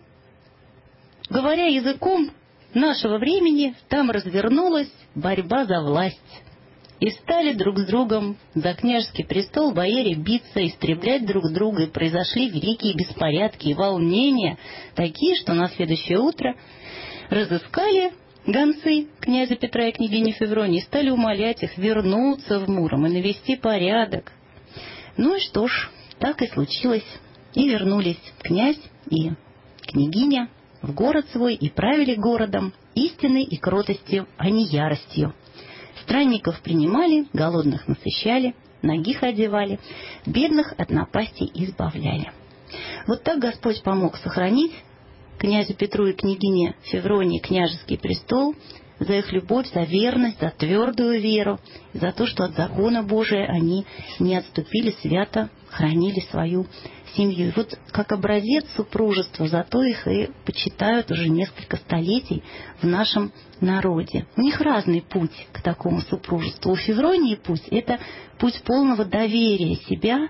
Говоря языком нашего времени, там развернулась борьба за власть. И стали друг с другом за княжеский престол бояре биться, истреблять друг друга, и произошли великие беспорядки и волнения, такие, что на следующее утро разыскали гонцы князя Петра и княгини Февронии и стали умолять их вернуться в Муром и навести порядок. Ну и что ж, так и случилось. И вернулись князь и княгиня в город свой и правили городом истиной и кротостью, а не яростью. Странников принимали, голодных насыщали, нагих одевали, бедных от напастей избавляли. Вот так Господь помог сохранить князю Петру и княгине Февронии княжеский престол, за их любовь, за верность, за твердую веру, за то, что от закона Божия они не отступили, свято хранили свою семью. И вот как образец супружества, зато их и почитают уже несколько столетий в нашем народе. У них разный путь к такому супружеству. У Февронии путь – это путь полного доверия себя,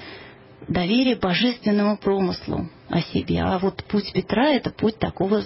доверия божественному промыслу о себе. А вот путь Петра – это путь такого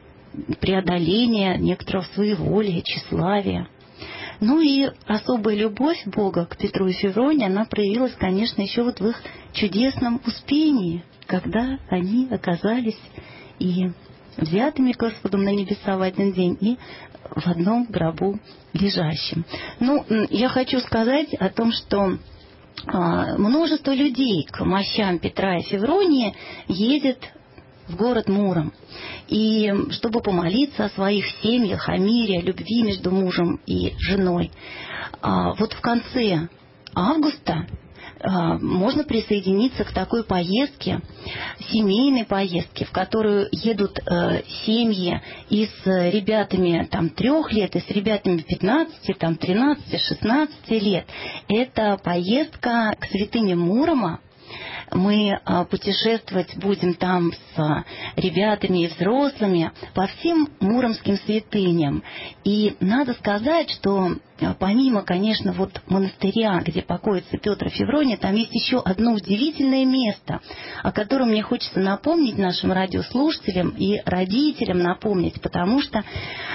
преодоления некоторого своеволия, тщеславия. Ну и особая любовь Бога к Петру и Февронии, она проявилась, конечно, еще вот в их чудесном успении, когда они оказались и взятыми Господом на небеса в один день, и в одном гробу лежащим. Ну, я хочу сказать о том, что множество людей к мощам Петра и Февронии едет в город Муром. И чтобы помолиться о своих семьях, о мире, о любви между мужем и женой. Вот в конце августа можно присоединиться к такой поездке, семейной поездке, в которую едут семьи и с ребятами 3 лет, и с ребятами 15, 13, 16 лет. Это поездка к святыням Мурома. Мы путешествовать будем там с ребятами и взрослыми по всем муромским святыням. И надо сказать, что помимо, конечно, вот монастыря, где покоится Петр и Феврония, там есть еще одно удивительное место, о котором мне хочется напомнить нашим радиослушателям и родителям напомнить, потому что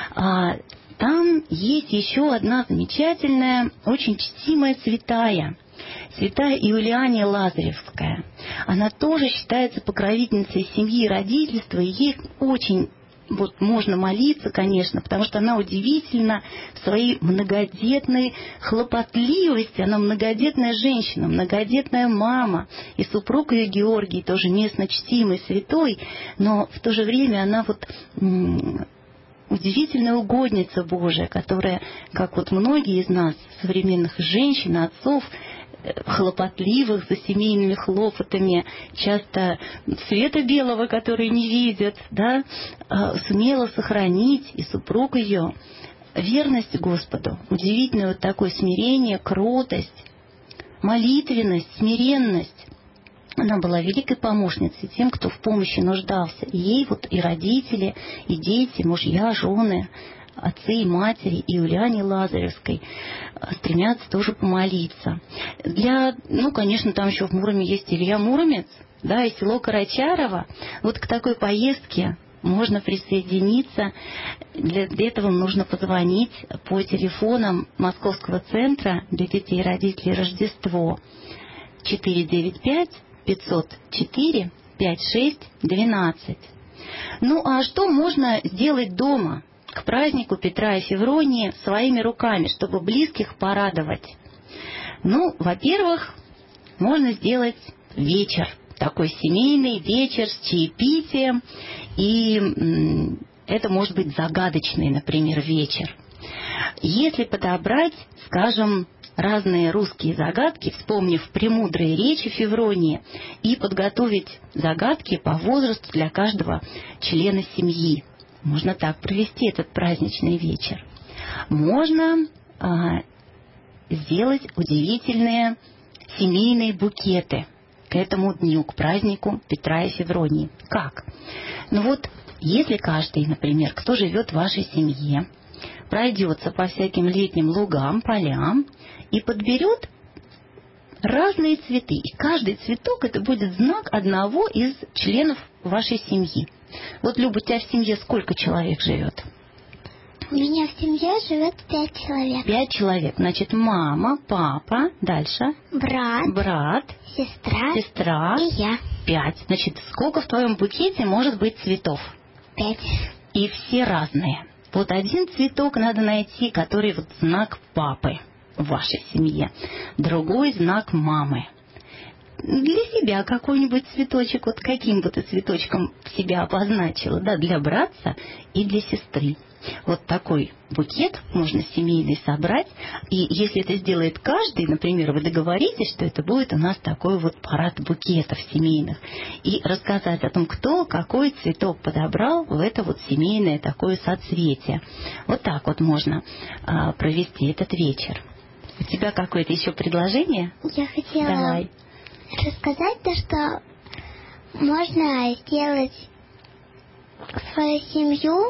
там есть еще одна замечательная, очень чтимая святая. Святая Иулиания Лазаревская. Она тоже считается покровительницей семьи и родительства, и ей очень можно молиться, конечно, потому что она удивительна в своей многодетной хлопотливости. Она многодетная женщина, многодетная мама, и супруг ее Георгий тоже местно чтимый, святой, но в то же время она удивительная угодница Божия, которая, как многие из нас, современных женщин, отцов, хлопотливых за семейными хлопотами, часто света белого, который не видят, сумела сохранить, и супруг ее, верность Господу, удивительное такое смирение, кротость, молитвенность, смиренность. Она была великой помощницей тем, кто в помощи нуждался. И ей и родители, и дети, мужья, жены, отцы и матери Иулиане Лазаревской стремятся тоже помолиться. Конечно, там еще в Муроме есть Илья Муромец, и село Карачарово. К такой поездке можно присоединиться. Для этого нужно позвонить по телефонам Московского центра для детей и родителей Рождество 495-504-5612. А что можно сделать дома к празднику Петра и Февронии своими руками, чтобы близких порадовать? Во-первых, можно сделать вечер, такой семейный вечер с чаепитием, и это может быть загадочный, например, вечер. Если подобрать, скажем, разные русские загадки, вспомнив премудрые речи Февронии, и подготовить загадки по возрасту для каждого члена семьи, можно так провести этот праздничный вечер. Можно сделать удивительные семейные букеты к этому дню, к празднику Петра и Февронии. Как? Если каждый, например, кто живет в вашей семье, пройдется по всяким летним лугам, полям и подберет разные цветы. И каждый цветок это будет знак одного из членов вашей семьи. Люба, у тебя в семье сколько человек живет? У меня в семье живет 5 человек. 5 человек. Значит, мама, папа, дальше? Брат. Сестра. И я. 5. Значит, сколько в твоем букете может быть цветов? 5. И все разные. Один цветок надо найти, который знак папы в вашей семье. Другой знак мамы. Для себя какой-нибудь цветочек, каким бы ты цветочком себя обозначила, для братца и для сестры. Такой букет можно семейный собрать, и если это сделает каждый, например, вы договоритесь, что это будет у нас такой парад букетов семейных, и рассказать о том, кто какой цветок подобрал в это семейное такое соцветие. Так можно провести этот вечер. У тебя какое-то еще предложение? Я хотела Давай. рассказать что можно сделать свою семью,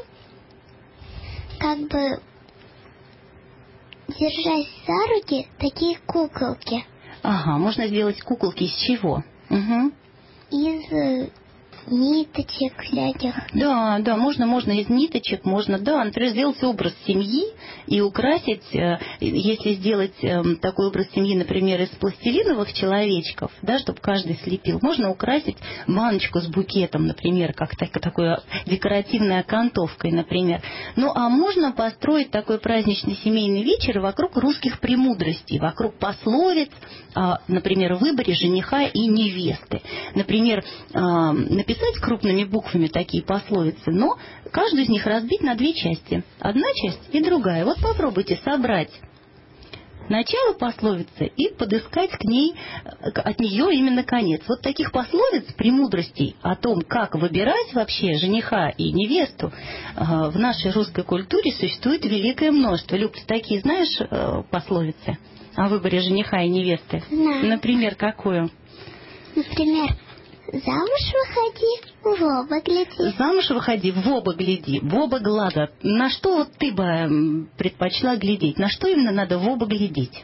держась за руки, такие куколки. Ага, можно сделать куколки из чего? Угу. Из ниточек всяких. Да, можно из ниточек, например, сделать образ семьи и украсить, если сделать такой образ семьи, например, из пластилиновых человечков, чтобы каждый слепил, можно украсить баночку с букетом, например, как такой декоративной окантовкой, например. А можно построить такой праздничный семейный вечер вокруг русских премудростей, вокруг пословиц, например, в выборе жениха и невесты. Например, написать писать крупными буквами такие пословицы, но каждую из них разбить на две части. Одна часть и другая. Вот попробуйте собрать начало пословицы и подыскать к ней, от нее именно конец. Вот таких пословиц, премудростей о том, как выбирать вообще жениха и невесту, в нашей русской культуре существует великое множество. Люб, ты такие знаешь пословицы о выборе жениха и невесты? Знаю. Например, какую? Например, замуж выходи, в оба гляди. Замуж выходи, в оба гляди, в оба глаза. На что вот ты бы предпочла глядеть? На что именно надо в оба глядеть?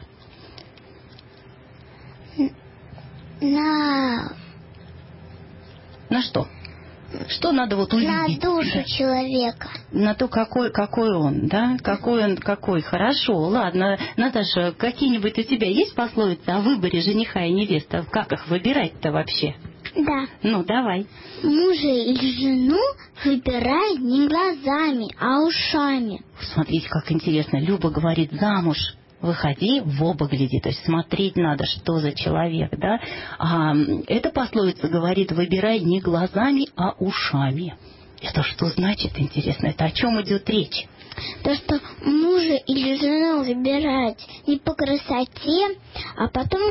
На что? Что надо вот увидеть? На душу человека. На то, какой он, да? Какой он, какой. Хорошо, ладно. Наташа, какие-нибудь у тебя есть пословицы о выборе жениха и невесты? Как их выбирать-то вообще? Да. Ну, давай. Мужа или жену выбирай не глазами, а ушами. Смотрите, как интересно. Люба говорит, замуж выходи, в оба гляди. То есть смотреть надо, что за человек, да? А эта пословица говорит, выбирай не глазами, а ушами. Это что значит, интересно? Это о чем идет речь? То, что мужа или жену выбирать не по красоте, а потом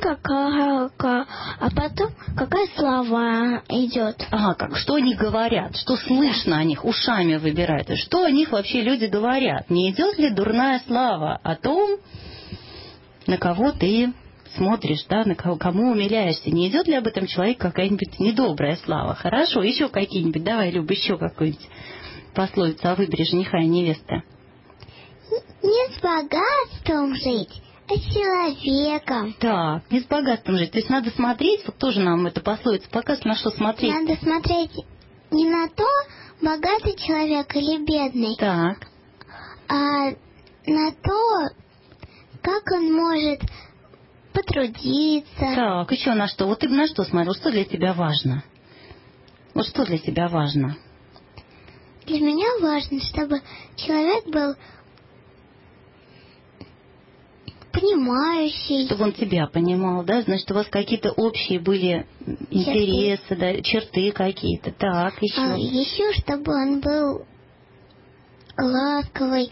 какая слова идет. Что они говорят, что слышно о них, ушами выбирают. И что о них вообще люди говорят? Не идет ли дурная слава о том, на кого ты смотришь, да, на кому умиляешься? Не идет ли об этом человеку какая-нибудь недобрая слава? Хорошо, еще какие-нибудь, давай, Люба, еще какую-нибудь пословицу о выборе жениха и невесты. Не с богатством жить, а с человеком. Так, не с богатством жить. То есть надо смотреть, вот тоже нам эта пословица показывает, на что смотреть. Надо смотреть не на то, богатый человек или бедный, так, а на то, как он может потрудиться. Так, еще на что? Вот ты на что смотрел? Что для тебя важно? Вот что для тебя важно? Для меня важно, чтобы человек был понимающий. Чтобы он тебя понимал, да? Значит, у вас какие-то общие были интересы, да, черты какие-то. Так, еще. Еще, чтобы он был ласковый.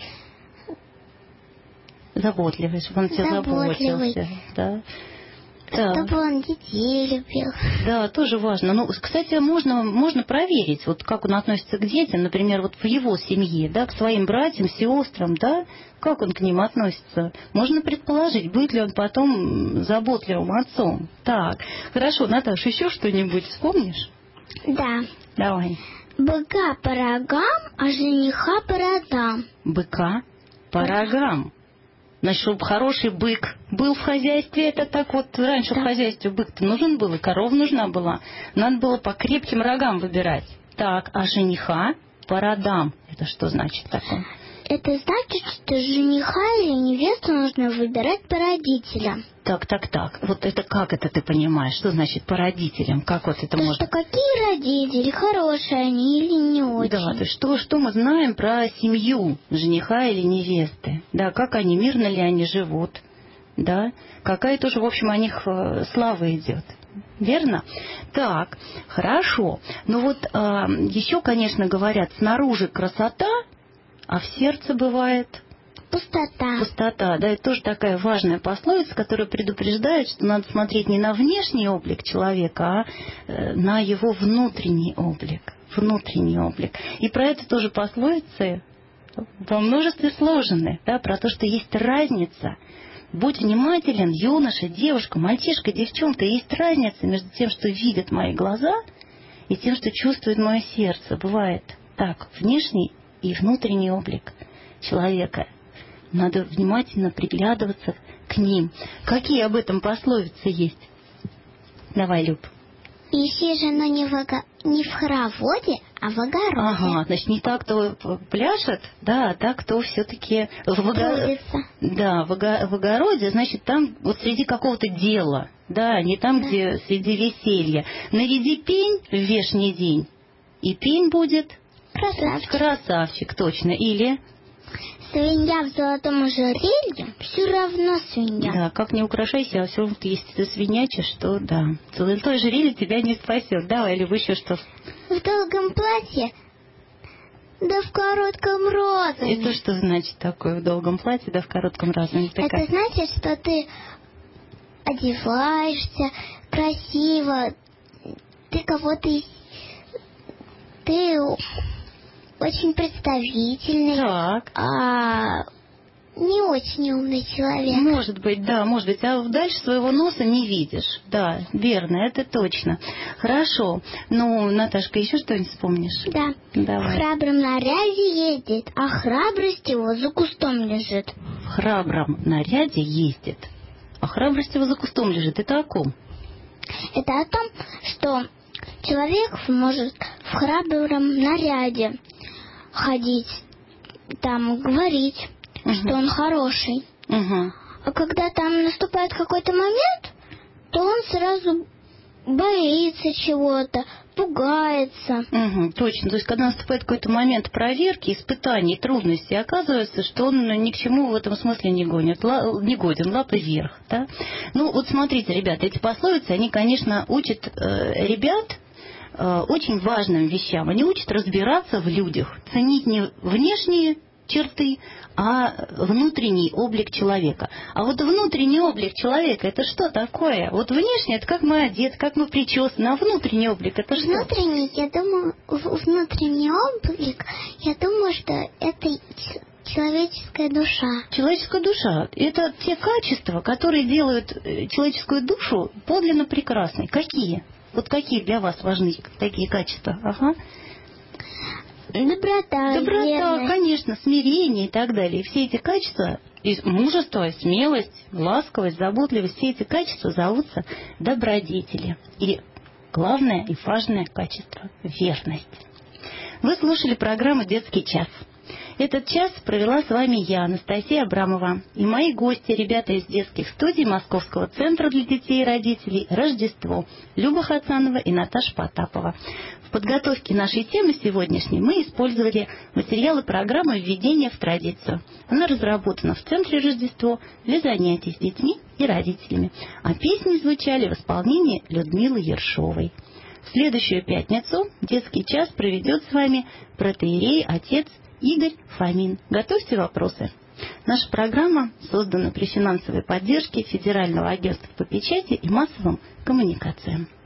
Заботливый, чтобы он тебя заботился. Да. Так. Чтобы он детей любил. Да, тоже важно. Ну, кстати, можно проверить, вот как он относится к детям, например, вот в его семье, да, к своим братьям, сестрам, да, как он к ним относится. Можно предположить, будет ли он потом заботливым отцом. Так, хорошо, Наташа, еще что-нибудь вспомнишь? Да. Давай. Быка по рогам, а жениха по родам. Быка по рогам. Значит, чтобы хороший бык был в хозяйстве, это так вот раньше в хозяйстве бык-то нужен был, и корова нужна была. Надо было по крепким рогам выбирать. Так, а жениха по родам. Это что значит такое? Это значит, что жениха или невесту нужно выбирать по родителям. Так. Вот это как это ты понимаешь? Что значит по родителям? Как вот это можно? Что какие родители, хорошие они или не очень. Да, то есть что мы знаем про семью жениха или невесты? Да, как они, мирно ли они живут? Да, какая тоже, в общем, о них слава идет. Верно? Так, хорошо. Ну вот еще, конечно, говорят, снаружи красота, а в сердце бывает пустота, да, это тоже такая важная пословица, которая предупреждает, что надо смотреть не на внешний облик человека, а на его внутренний облик. И про это тоже пословицы во множестве сложены, да, про то, что есть разница. Будь внимателен, юноша, девушка, мальчишка, девчонка, есть разница между тем, что видят мои глаза, и тем, что чувствует мое сердце. Бывает так, внешний и внутренний облик человека. Надо внимательно приглядываться к ним. Какие об этом пословицы есть? Давай, Люб. Ищи жену не в хороводе, а в огороде. Ага, значит, не так, кто пляшет, да, а так, кто все-таки в огороде, значит, там вот среди какого-то дела, да, не там, где среди веселья. Наряди пень в вешний день, и пень будет красавчик. Красавчик, точно. Или свинья в золотом ожерелье все равно свинья. Да, как не украшайся, а все равно, если ты свинячишь, то да. Золотое ожерелье тебя не спасет. Давай, Люба, еще что? В долгом платье, да в коротком розовом. Это что значит такое в долгом платье, да в коротком розовом? Это значит, что ты одеваешься красиво, ты ты очень представительный, Так. а не очень умный человек. Может быть, да, может быть. А дальше своего носа не видишь. Да, верно, это точно. Хорошо. Ну, Наташка, еще что-нибудь вспомнишь? Да. Давай. В храбром наряде ездит, а храбрость его за кустом лежит. В храбром наряде ездит, а храбрость его за кустом лежит. Это о ком? Это о том, что человек может в храбром наряде ходить, там говорить, что он хороший. А когда там наступает какой-то момент, то он сразу боится чего-то, пугается. Точно. То есть, когда наступает какой-то момент проверки, испытаний, трудностей, оказывается, что он ни к чему в этом смысле не годен, лапы вверх. Да? Ну, вот смотрите, ребята, эти пословицы, они, конечно, учат ребят очень важным вещам. Они учат разбираться в людях, ценить не внешние черты, а внутренний облик человека. А вот внутренний облик человека — это что такое? Вот внешне — это как мы одеты, как мы причесаны, а внутренний облик — это что? Внутренний облик, я думаю, что это человеческая душа. Человеческая душа — это те качества, которые делают человеческую душу подлинно прекрасной. Какие? Вот какие для вас важны такие качества? Ага. Доброта, верность. Конечно, смирение и так далее. И все эти качества, и мужество, смелость, ласковость, заботливость, все эти качества зовутся добродетели. И главное и важное качество — верность. Вы слушали программу «Детский час». Этот час провела с вами я, Анастасия Абрамова, и мои гости, ребята из детских студий Московского центра для детей и родителей «Рождество», Люба Хацанова и Наташа Потапова. В подготовке нашей темы сегодняшней мы использовали материалы программы «Введение в традицию». Она разработана в Центре «Рождество» для занятий с детьми и родителями, а песни звучали в исполнении Людмилы Ершовой. В следующую пятницу детский час проведет с вами протоиерей отец Игорь Фомин. Готовьте вопросы. Наша программа создана при финансовой поддержке Федерального агентства по печати и массовым коммуникациям.